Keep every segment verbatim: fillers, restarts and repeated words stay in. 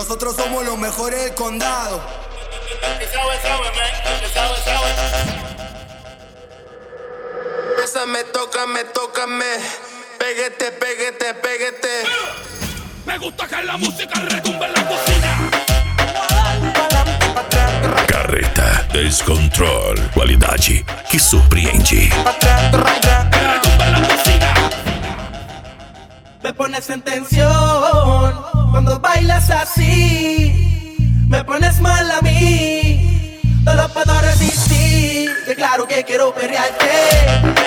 Nosotros somos los mejores del condado. Bésame, tócame, tócame. Péguete, péguete, péguete. Me gusta que la música retumbe en la cocina. Carreta Descontrol. Qualidade que surpreende. Retumbe en la cocina. Me pones en tensión cuando bailas así. Me pones mal a mí. No lo puedo resistir. Que claro que quiero perrearte.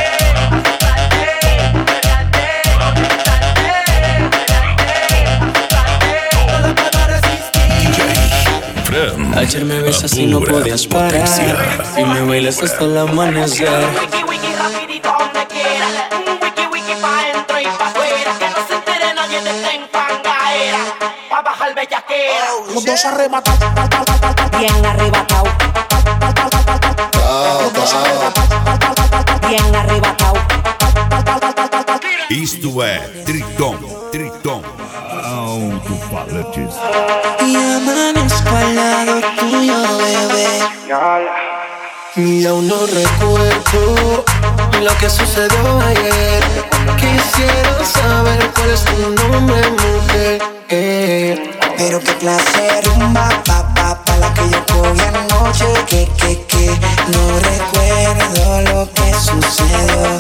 Ayer me besas y no podías parar y me bailas hasta el amanecer. Wiki, wiki, rapidito donde quiera. Wiki, wiki, pa' dentro y pa' afuera. Que no se entere nadie de esta enfangaera. Pa' bajar bellaquera. Los dos arrebatados. Bien arrebatado. Los dos arrebatados. Bien arrebatado. Isto é Triton, Triton. Alto-falantes. Y amanezco al lado tuyo, bebé. Y aún no recuerdo lo que sucedió ayer. Quisiera saber cuál es tu nombre, mujer. Pero qué clase de rumba, pa, pa, pa, la que yo cogí anoche. Que, que, que, no recuerdo lo que sucedió.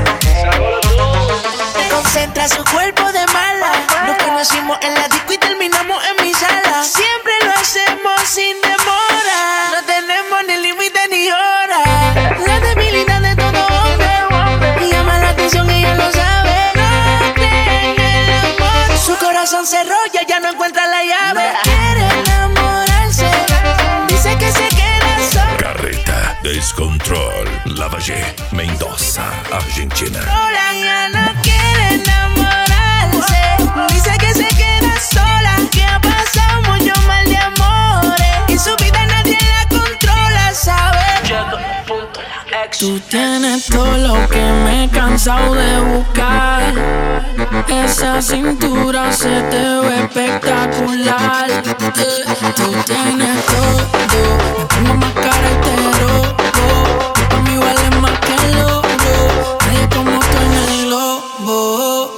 Concentra su cuerpo de mala. Nos conocimos en la disco y terminamos en mi sala. Siempre lo hacemos sin demora. No tenemos ni límite ni hora. La debilidad de todo hombre y llama la atención y ella lo sabe. No cree en el amor. Su corazón se rolla, ya no encuentra la llave. No quiere enamorarse. Dice que se queda sola. Carreta Descontrol. Lavagé, Mendoza, Argentina. Sola ya no quiere enamorarse. Dice que se queda sola. Que ha pasado mucho mal de amores. Y su vida nadie la controla, ¿sabes? Tú tienes todo lo que me he cansado de buscar. Esa cintura se te ve espectacular. Eh, Tú tienes todo. Me pongo más cara y te robo. Tú pa' mí vales más que el oro. Nadie como tú en el globo.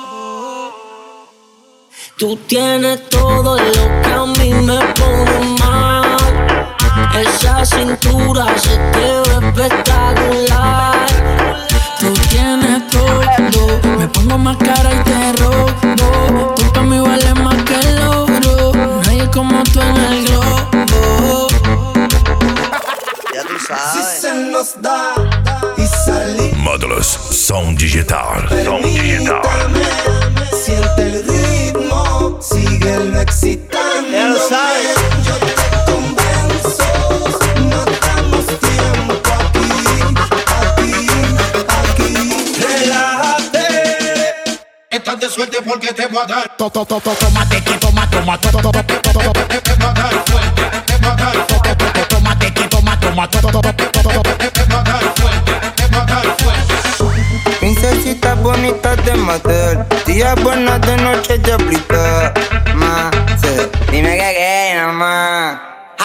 Tú tienes todo lo que a mí me pone mal. Esa cintura se te ve espectacular. Tú tienes todo. Me pongo más cara y te robo. Tú pa' mí vales más que el oro. Nadie como tú en el globo. Ya tú sabes. Si se nos da y salimos. Módulos Som Digital. Som Digital. Siente el ritmo, síguelo excitando. Ya lo sabes. Yo te convenzo, no damos tiempo aquí, aquí, aquí. Relájate. Estás de suerte porque te voy a dar. To, to, to, to, tómate que toma, toma, to, to, to, to, to, to, to, Te voy a dar fuerte. Te voy a dar fuerte. tómate que toma, toma, to, to, to, to, to, to, to. Te voy a dar fuerte. Te voy a dar fuerte. Princesitas bonitas de motel, días buenas de noche de aplicar. Más, dime que quieres, mamá.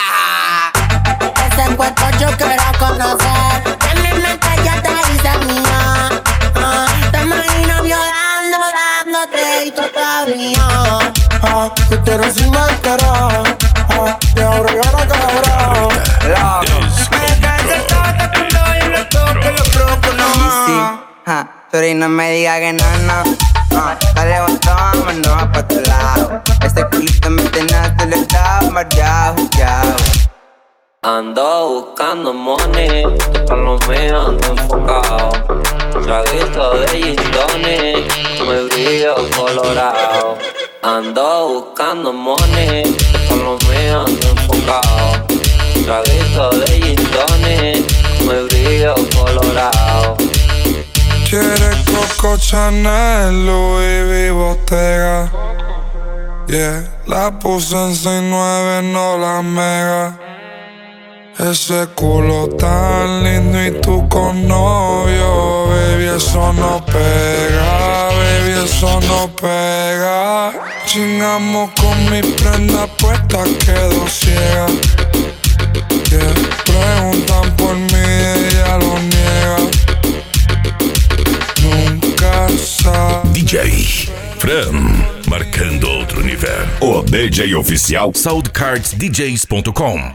Ese cuerpo yo quiero conocer. En mi mente ya te hice mía. Ah, te imagino violando, dándote y todavía. Ah, te quiero sin máscara. Ah, te ahora y ahora cabrón. Me cansé todo cuando yo le toque los brocos, no. Ja, sorry, no me diga que no, no. Ah, dale, vámonos pa' tu lado. Este culito me tiene hasta el estado mareado, ya. Ando buscando money, tú por lo mío ando enfocado. Traguito de gin tonic, me brillo colorado. Ando buscando money, tú por lo mío ando enfocado. Traguito de gin tonic, me brillo colorado. Quieres Coco Chanel, Louis V, Bottega. Yeah, la puse en seis nueve, no la mega. Ese culo tan lindo y tú con novio, baby, eso no pega, baby, eso no pega. chingamos con mi prenda puesta, quedó ciega. Yeah. Preguntan por mí, ella lo niega. Nunca sabe. D J Fran, marcando outro nível. O D J oficial soundcards d js ponto com.